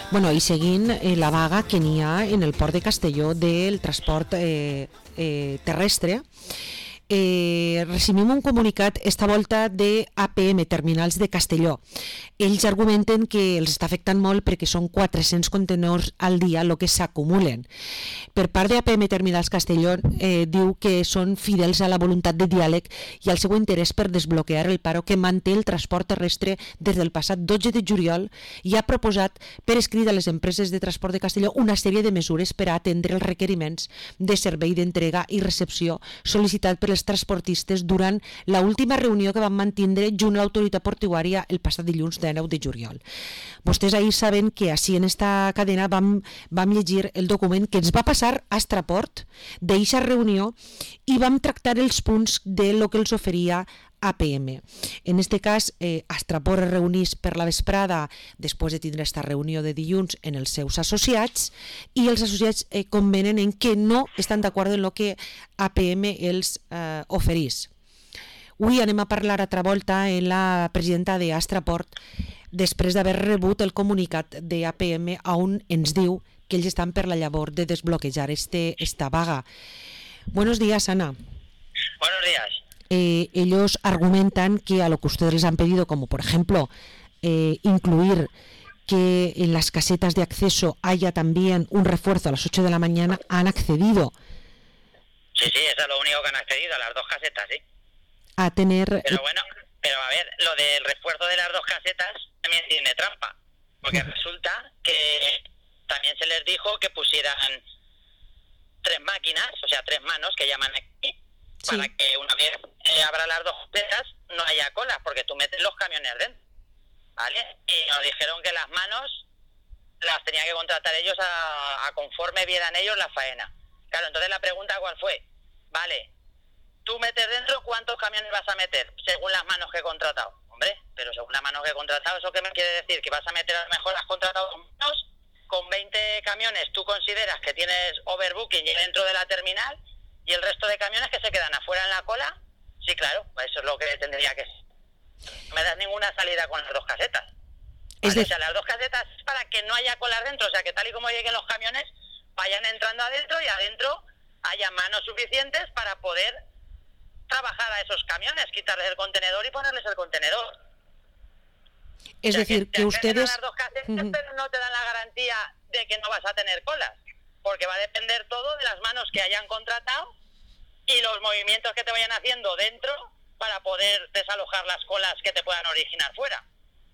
Bueno, i seguint la vaga que n'hi ha en el port de Castelló del transport terrestre, recibim un comunicat esta volta de APM, Terminals de Castelló. Ells argumenten que els està afectant molt perquè són 400 contenidors al dia el que s'acumulen. Per part de APM Terminals Castelló diu que són fidels a la voluntat de diàleg i al seu interès per desbloquear el paro que manté el transport terrestre des del passat 12 de juliol i ha proposat per escrit a les empreses de transport de Castelló una sèrie de mesures per a atendre els requeriments de servei d'entrega i recepció sol·licitat per els transportistes durant l'última reunió que van mantindre junt a l'autoritat portuària el passat dilluns de 9 de juliol. Vostès ahir saben que així en esta cadena vam llegir el document que ens va passar a Astraport d'eixa reunió i vam tractar els punts de lo que els oferia APM. En este cas, Astraport es reunís per la vesprada després de tindre esta reunió de dilluns en els seus associats i els associats convenen en que no estan d'acord en el que APM els oferís. Avui anem a parlar altra volta amb la presidenta d'Astraport després d'haver rebut el comunicat d'APM on ens diu que ells estan per la llavor de desbloquejar esta vaga. Buenos días, Ana. Buenos días. Ellos argumentan que a lo que ustedes les han pedido, como por ejemplo incluir que en las casetas de acceso haya también un refuerzo a las 8 de la mañana, han accedido. Sí, eso es lo único que han accedido, a las dos casetas, sí. A tener... Pero bueno, a ver, lo del refuerzo de las dos casetas también tiene trampa, porque resulta que también se les dijo que pusieran 3 máquinas, o sea, 3 manos que llaman aquí, sí, para que una vez abra las dos casetas no haya colas, porque tú metes los camiones dentro, ¿vale? Y nos dijeron que las manos las tenían que contratar ellos a conforme vieran ellos la faena. Claro, entonces la pregunta ¿cuál fue? Vale, tú metes dentro, ¿cuántos camiones vas a meter? Según las manos que he contratado. Hombre, pero según las manos que he contratado, ¿eso qué me quiere decir? Que vas a meter, a lo mejor has contratado manos, con 20 camiones tú consideras que tienes overbooking dentro de la terminal y el resto de camiones que se quedan afuera en la cola. Sí, claro, eso es lo que tendría que ser. No me das ninguna salida con las dos casetas. ¿Vale? O sea, las dos casetas es para que no haya colas dentro, o sea, que tal y como lleguen los camiones, vayan entrando adentro y adentro haya manos suficientes para poder trabajar a esos camiones, quitarles el contenedor y ponerles el contenedor. Es decir, que ustedes... las dos casetas, pero no te dan la garantía de que no vas a tener colas, porque va a depender todo de las manos que hayan contratado y los movimientos que te vayan haciendo dentro para poder desalojar las colas que te puedan originar fuera.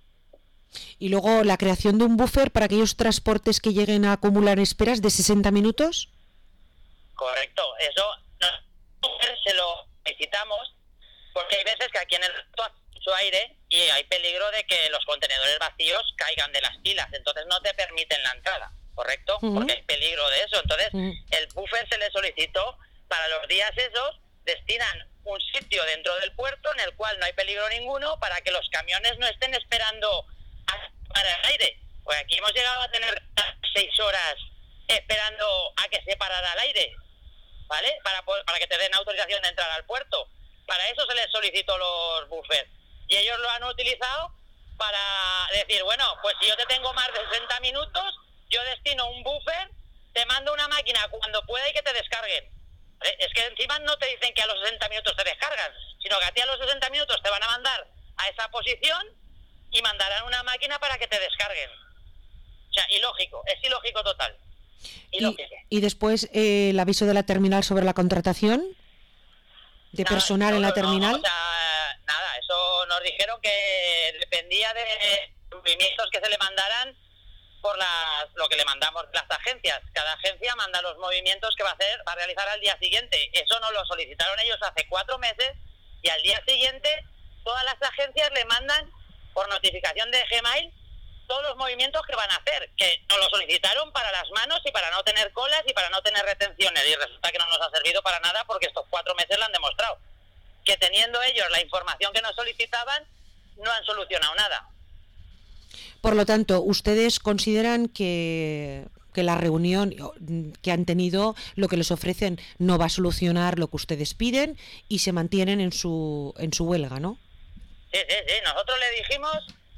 Y luego la creación de un buffer para aquellos transportes que lleguen a acumular esperas de 60 minutos. Correcto, eso se lo necesitamos porque hay veces que aquí en el hace mucho aire y hay peligro de que los contenedores vacíos caigan de las pilas, entonces no te permiten la entrada, ¿correcto? Porque hay peligro de eso, entonces el buffer se le solicitó para los días esos, destinan un sitio dentro del puerto en el cual no hay peligro ninguno para que los camiones no estén esperando para el aire, pues aquí hemos llegado a tener 6 horas esperando a que se parara el aire, ¿vale? Para que te den autorización de entrar al puerto. Para eso se les solicitó los buffers y ellos lo han utilizado para decir, bueno, pues si yo te tengo más de 60 minutos, yo destino un buffer, te mando una máquina cuando pueda y que te descarguen. ¿Vale? Es que encima no te dicen que a los 60 minutos te descargan, sino que a ti a los 60 minutos te van a mandar a esa posición y mandarán una máquina para que te descarguen. O sea, ilógico, es ilógico total. Y después el aviso de la terminal sobre la contratación de personal en la terminal. O sea, nada, eso nos dijeron que dependía de movimientos que se le mandaran por lo que le mandamos las agencias. Cada agencia manda los movimientos que va a realizar al día siguiente. Eso nos lo solicitaron ellos hace 4 meses y al día siguiente todas las agencias le mandan por notificación de Gmail todos los movimientos que van a hacer, que nos lo solicitaron para las manos y para no tener colas y para no tener retenciones, y resulta que no nos ha servido para nada porque estos 4 meses lo han demostrado, que teniendo ellos la información que nos solicitaban no han solucionado nada. Por lo tanto, ¿ustedes consideran que la reunión que han tenido, lo que les ofrecen, no va a solucionar lo que ustedes piden y se mantienen en su huelga, ¿no? Sí, nosotros le dijimos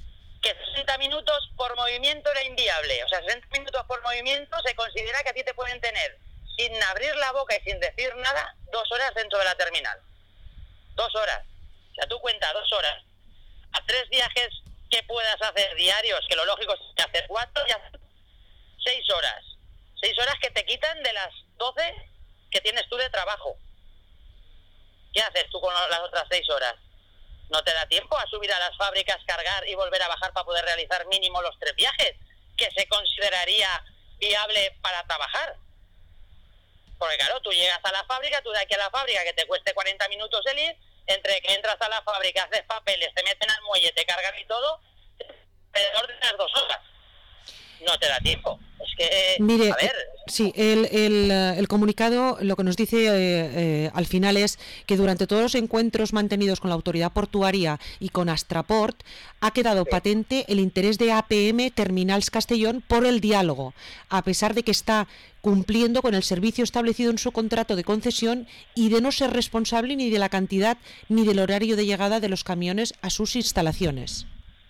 que 60 minutos por movimiento era inviable. O sea, 60 minutos por movimiento se considera que a ti te pueden tener sin abrir la boca y sin decir nada 2 horas dentro de la terminal. 2 horas. O sea, tú cuenta 2 horas. A 3 viajes que puedas hacer diarios, que lo lógico es hacer 4, ya 6 horas. 6 horas que te quitan de las 12 que tienes tú de trabajo. ¿Qué haces tú con las otras 6 horas? ¿No te da tiempo a subir a las fábricas, cargar y volver a bajar para poder realizar mínimo los 3 viajes que se consideraría viable para trabajar? Porque claro, tú llegas a la fábrica, tú de aquí a la fábrica que te cueste 40 minutos el ir, entre que entras a la fábrica, haces papeles, te meten al muelle, te cargan y todo, alrededor de las 2 horas. No te da tiempo. Es que, mire, a ver... Sí, el comunicado lo que nos dice al final es que durante todos los encuentros mantenidos con la autoridad portuaria y con Astraport ha quedado patente el interés de APM Terminals Castellón por el diálogo, a pesar de que está cumpliendo con el servicio establecido en su contrato de concesión y de no ser responsable ni de la cantidad ni del horario de llegada de los camiones a sus instalaciones.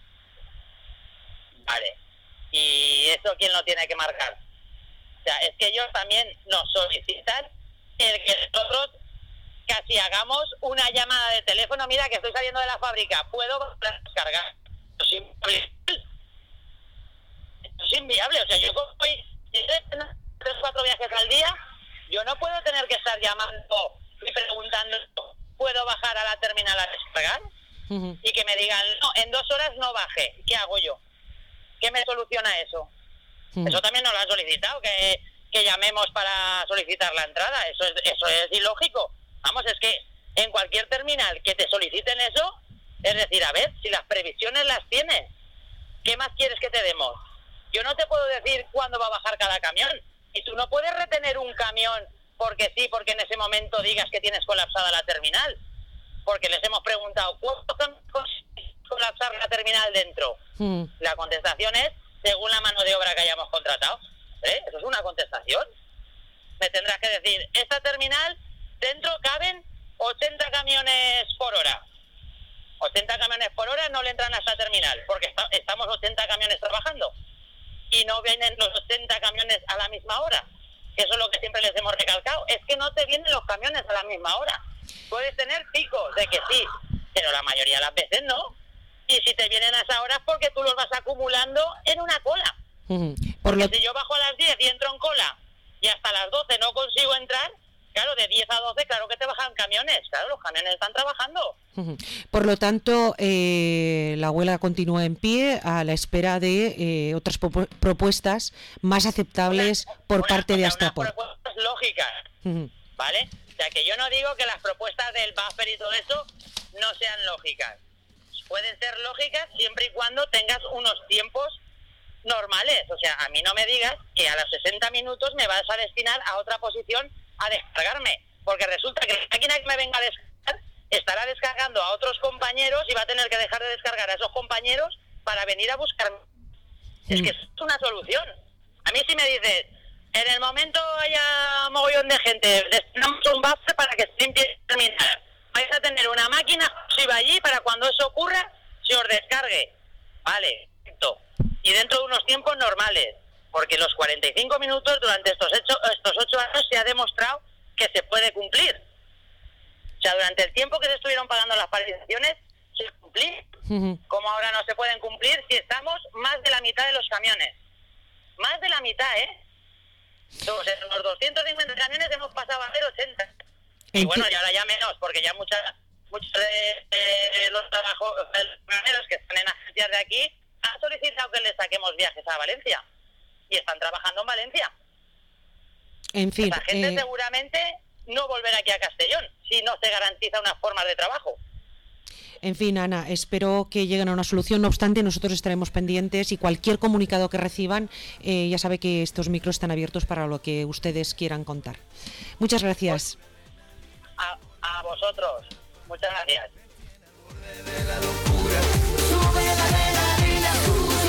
Vale. ¿Y eso quién lo tiene que marcar? O sea, es que ellos también nos solicitan el que nosotros casi hagamos una llamada de teléfono. Mira, que estoy saliendo de la fábrica, ¿puedo descargar? Esto es inviable. O sea, yo voy 3 o 4 viajes al día, yo no puedo tener que estar llamando y preguntando, ¿puedo bajar a la terminal a descargar? Y que me digan, no, en 2 horas no baje. ¿Qué hago yo? ¿Qué me soluciona eso? Eso también nos lo han solicitado, que llamemos para solicitar la entrada. Eso es ilógico. Vamos, es que en cualquier terminal que te soliciten eso, es decir, a ver, si las previsiones las tienes, ¿qué más quieres que te demos? Yo no te puedo decir cuándo va a bajar cada camión. Y tú no puedes retener un camión porque sí, porque en ese momento digas que tienes colapsada la terminal. Porque les hemos preguntado, ¿cuánto colapsar la terminal dentro? La contestación es según la mano de obra que hayamos contratado. Eso es una contestación. Me tendrás que decir, esta terminal dentro caben 80 camiones por hora. 80 camiones por hora no le entran a esta terminal, porque estamos 80 camiones trabajando y no vienen los 80 camiones a la misma hora. Eso es lo que siempre les hemos recalcado. Es que no te vienen los camiones a la misma hora. Puedes tener picos de que sí, pero la mayoría de las veces no. Y si te vienen a esa hora es porque tú los vas acumulando en una cola. Porque si yo bajo a las 10 y entro en cola y hasta las 12 no consigo entrar, claro, de 10 a 12, claro que te bajan camiones. Claro, los camiones están trabajando. Por lo tanto, la huelga continúa en pie a la espera de otras propuestas más aceptables por parte de Astraport. Unas propuestas lógicas, ¿vale? O sea, que yo no digo que las propuestas del buffer y todo eso no sean lógicas. Pueden ser lógicas siempre y cuando tengas unos tiempos normales. O sea, a mí no me digas que a los 60 minutos me vas a destinar a otra posición a descargarme, porque resulta que la máquina que me venga a descargar estará descargando a otros compañeros y va a tener que dejar de descargar a esos compañeros para venir a buscarme. Es que es una solución. A mí si me dices, en el momento haya mogollón de gente, destinamos un buffer para que se limpie y terminar. Vais a tener una máquina exclusiva allí para cuando eso ocurra, se os descargue. Vale, perfecto. Y dentro de unos tiempos normales. Porque los 45 minutos durante estos 8 años se ha demostrado que se puede cumplir. O sea, durante el tiempo que se estuvieron pagando las paralizaciones, se cumplí. Como ahora no se pueden cumplir si estamos más de la mitad de los camiones. Más de la mitad, ¿eh? Entonces, en los 250 camiones hemos pasado a ser 80. Y bueno, y ahora ya menos, porque ya muchos de los camioneros que están en agencias de aquí han solicitado que les saquemos viajes a Valencia. Y están trabajando en Valencia. En fin, la gente seguramente no volverá aquí a Castellón si no se garantiza unas formas de trabajo. En fin, Ana, espero que lleguen a una solución. No obstante, nosotros estaremos pendientes y cualquier comunicado que reciban, ya sabe que estos micros están abiertos para lo que ustedes quieran contar. Muchas gracias. A vosotros. Muchas gracias.